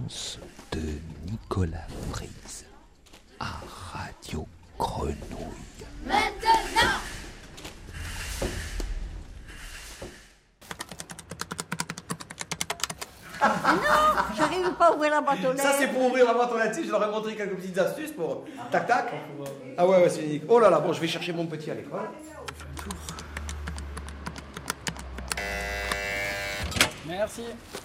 l'annonce de Nicolas Frise à Radio Grenouille. Maintenant! Non, j'arrive pas à ouvrir la boîte aux lettres. Ça, c'est pour ouvrir la boîte aux lettres. Je leur ai montré quelques petites astuces pour. Tac, tac. Ah ouais, c'est unique. Oh là là, bon, je vais chercher mon petit à l'école. Merci.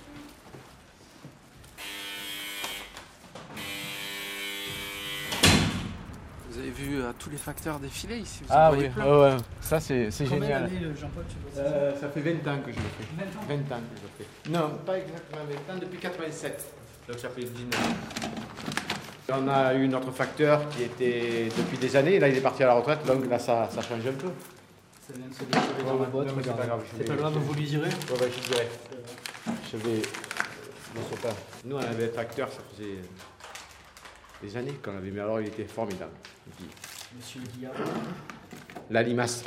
Vous avez vu tous les facteurs défiler ici, vous en Ah voyez oui, plein. ouais, ça c'est Combien génial. d'années, Jean-Paul, tu bosses Ça fait 20 ans que je le fais. 20 ans que je le fais. Non, pas exactement 20 ans, depuis 87. Donc ça fait 19 ans. On a eu notre facteur qui était depuis des années, là il est parti à la retraite, donc là ça change un peu. Ça vient de se déchirer dans la boîte. Non, mais c'est pas grave. C'est pas grave, vous mesurez. Ouais, je dirais. Je vais. Je ne sais pas. Nous on avait un facteur, ça faisait des années qu'on avait, mais alors il était formidable. Monsieur Guillard. La limace.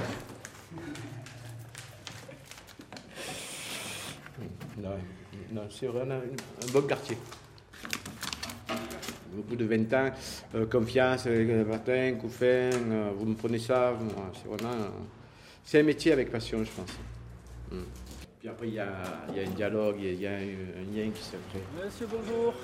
Non, c'est vraiment un bon quartier. Au bout de 20 ans, confiance, matin, couffin, vous me prenez ça, c'est vraiment. C'est un métier avec passion, je pense. Puis après, il y a un dialogue, il y a un lien qui se crée. Monsieur, bonjour.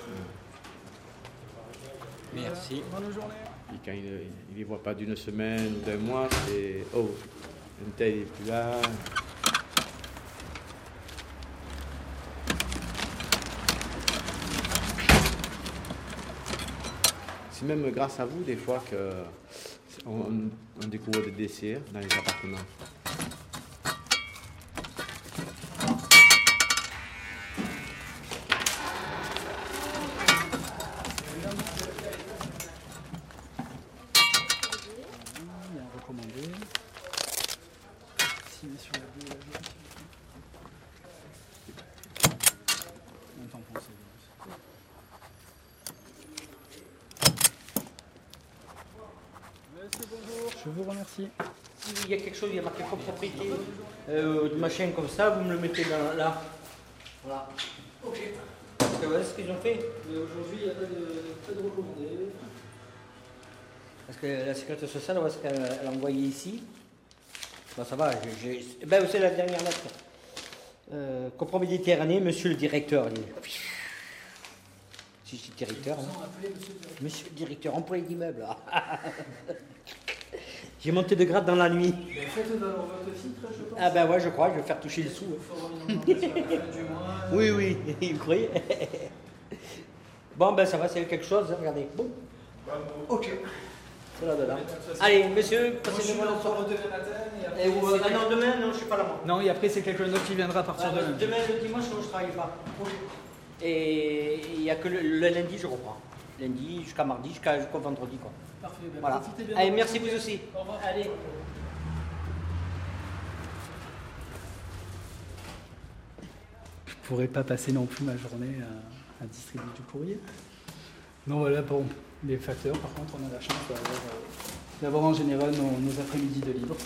Merci. Bonne journée. Puis quand il ne les voit pas d'une semaine ou d'un mois, c'est oh, un tel n'est plus là. C'est même grâce à vous, des fois, qu'on découvre des décès dans les appartements. Il y a un recommandé. Signé sur la deux, la vie. Un tampon, c'est bien. Monsieur, bonjour. Je vous remercie. S'il y a quelque chose, il y a marqué copropriété, de machin comme ça, vous me le mettez là. Voilà. Ok. Voilà ce qu'ils ont fait. Mais aujourd'hui, il n'y a pas de recommandé. Parce que la sécurité sociale, on voit ce qu'elle a envoyé ici. Bon, ça va, ben, c'est la dernière lettre. Comprends Méditerranée, monsieur le directeur. Si je suis directeur. Hein. Monsieur le directeur, employé d'immeuble. J'ai monté de grade dans la nuit. Faites dans votre filtre, je pense. Ah ben ouais, je crois, je vais faire toucher le sou. Oui, vous croyez. Bon, ben ça va, c'est quelque chose, hein, regardez. Bon. Ok. C'est là-dedans. Allez, monsieur, passez une bonne soirée. Demain matin. Et vous, ah non, demain, non, je suis pas là, moi. Non, et après, c'est quelqu'un d'autre qui viendra à partir de lundi. Demain, le dimanche, non, je travaille pas. Et il n'y a que le lundi, je reprends. Lundi jusqu'à mardi, jusqu'au vendredi, quoi. Parfait, ben Voilà. profitez bien. Allez, merci vous aussi. Au revoir. Allez. Je pourrais pas passer non plus ma journée à distribuer du courrier. Donc voilà, bon, les facteurs, par contre, on a la chance d'avoir en général nos après-midi de libre.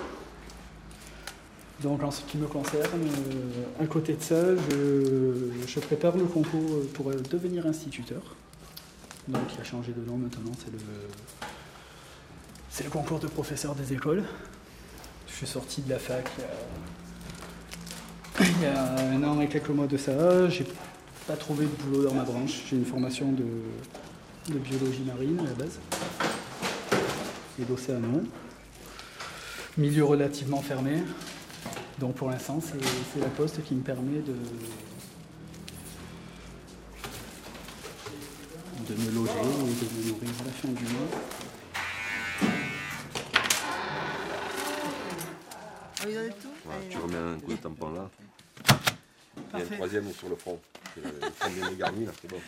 Donc en ce qui me concerne, à côté de ça, je prépare le concours pour devenir instituteur. Donc il a changé de nom maintenant, c'est le concours de professeur des écoles. Je suis sorti de la fac il y a un an et quelques mois de ça. J'ai pas trouvé de boulot dans ma branche. J'ai une formation de biologie marine à la base et d'océanon. Milieu relativement fermé. Donc pour l'instant, c'est la poste qui me permet de me loger et de me nourrir à la fin du mois. Vous avez tout? Voilà, tu remets un coup de tampon là. Il y a un troisième sur le front. C'est le front bien garni là, c'est bon.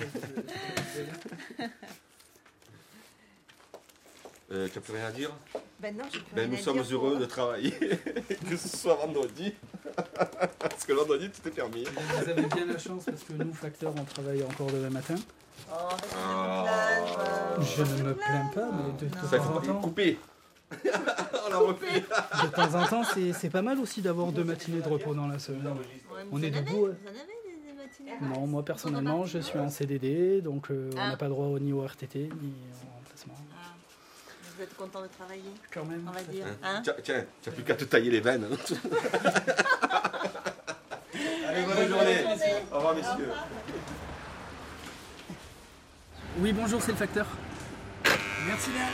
Tu n'as plus rien à dire? Ben non, j'ai plus Ben, rien nous à sommes dire heureux pour- de travailler, que ce soit vendredi. Parce que vendredi, tout est permis. Vous avez bien la chance parce que nous, facteurs, on travaille encore demain matin. Oh, arrête de me plaindre. Je ne me plains pas, mais de Ça, il temps en faut temps, couper. On l'a repris. de temps en temps, c'est pas mal aussi d'avoir 2 matinées de repos dans la semaine. Ouais, On vous est en avez- debout, ouais. Vous en avez des Non, moi personnellement, je suis en CDD, donc on n'a pas droit ni au RTT, ni au remplacement. Vous êtes content de travailler? Quand même. On va dire. Tiens, tu n'as plus qu'à te tailler les veines. Allez, bonne journée. Au revoir, messieurs. Oui, bonjour, c'est le facteur. Merci bien.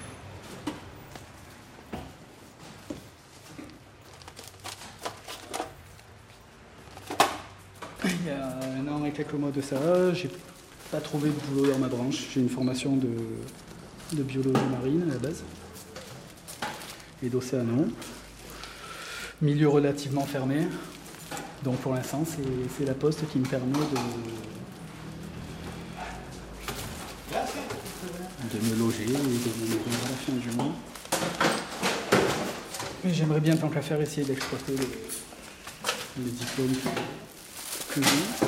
Il y a un an et quelques mois de ça, j'ai pas trouvé de boulot dans ma branche. J'ai une formation de biologie marine à la base et d'océanon. Milieu relativement fermé. Donc pour l'instant, c'est la poste qui me permet de me loger et de me nourrir à la fin du mois. Mais j'aimerais bien, tant qu'à faire, essayer d'exploiter les diplômes que j'ai.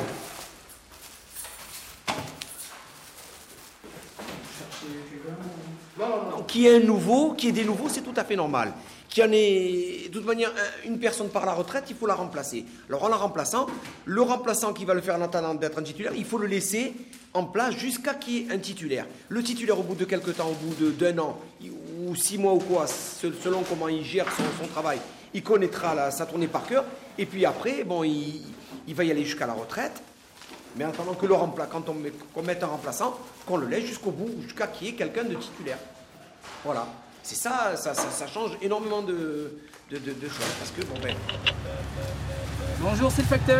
Qu'il y ait un nouveau, qu'il y ait des nouveaux, c'est tout à fait normal. Qu'il y en ait, de toute manière, une personne part à la retraite, il faut la remplacer. Alors en la remplaçant, le remplaçant qui va le faire en attendant d'être un titulaire, il faut le laisser en place jusqu'à qu'il y ait un titulaire. Le titulaire, au bout de quelques temps, au bout d'un an, ou 6 mois ou quoi, selon comment il gère son travail, il connaîtra sa tournée par cœur, et puis après, bon, il va y aller jusqu'à la retraite. Mais en attendant que qu'on mette un remplaçant, qu'on le laisse jusqu'au bout, jusqu'à qu'il y ait quelqu'un de titulaire. Voilà. C'est ça change énormément de choses. Parce que, bon ben... Bonjour, c'est le facteur.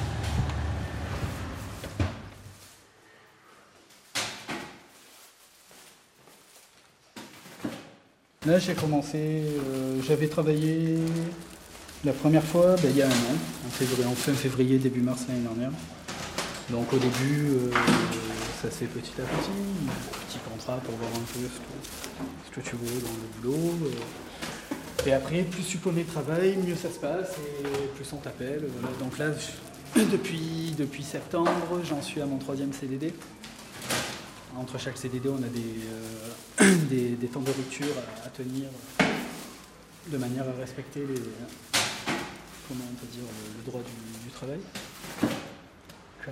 Là, j'ai commencé, j'avais travaillé la première fois il y a un an, en fin février, début mars l'année dernière. Donc au début, ça se fait petit à petit contrat pour voir un peu ce que tu veux dans le boulot. Et après, plus tu connais le travail, mieux ça se passe et plus on t'appelle. Voilà. Donc là, depuis septembre, j'en suis à mon 3e CDD. Entre chaque CDD, on a des temps de rupture à tenir de manière à respecter comment on peut dire, le droit du travail. Car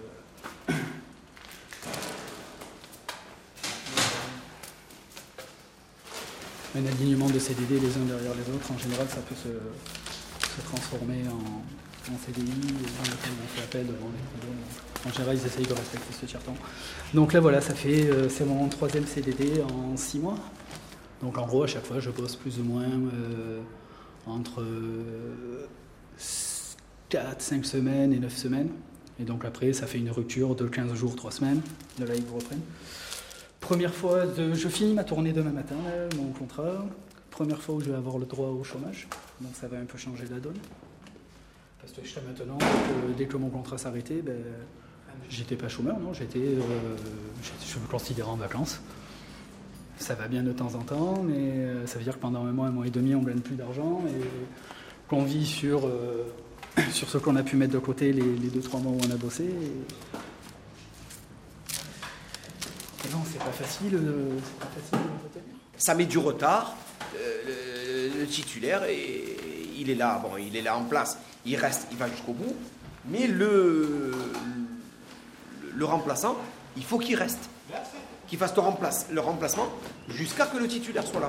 un alignement de CDD les uns derrière les autres, en général, ça peut se transformer en CDI, on fait appel devant les tribunaux. En général, ils essayent de respecter ce tiers-temps. Donc là, voilà, c'est mon 3e CDD en 6 mois. Donc en gros, à chaque fois, je bosse plus ou moins entre 4, 5 semaines et 9 semaines. Et donc après, ça fait une rupture de 15 jours, 3 semaines. De là, ils vous reprennent. Première fois, je finis ma tournée demain matin, là, mon contrat. Première fois où je vais avoir le droit au chômage. Donc ça va un peu changer la donne. Parce que jusqu'à maintenant, dès que mon contrat s'arrêtait, j'étais pas chômeur, non, je me considérais en vacances. Ça va bien de temps en temps, mais ça veut dire que pendant un mois et demi, on ne gagne plus d'argent et qu'on vit sur ce qu'on a pu mettre de côté les 2-3 mois où on a bossé. Et non, c'est pas facile de retenir. Ça met du retard. Le titulaire, il est là, bon, il est là en place. Il reste, il va jusqu'au bout. Mais le remplaçant, il faut qu'il reste. Qu'il fasse le remplacement jusqu'à que le titulaire soit là.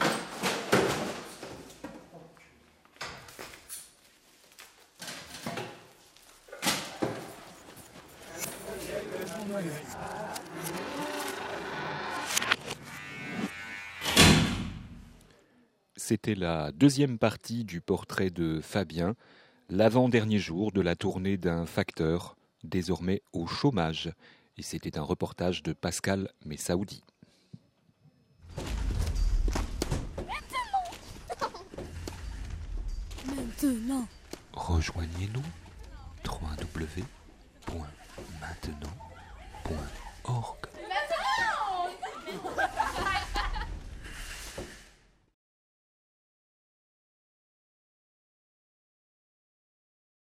C'était la 2e partie du portrait de Fabien, l'avant-dernier jour de la tournée d'un facteur, désormais au chômage. Et c'était un reportage de Pascal Messaoudi. Maintenant. Rejoignez-nous www.maintenant.org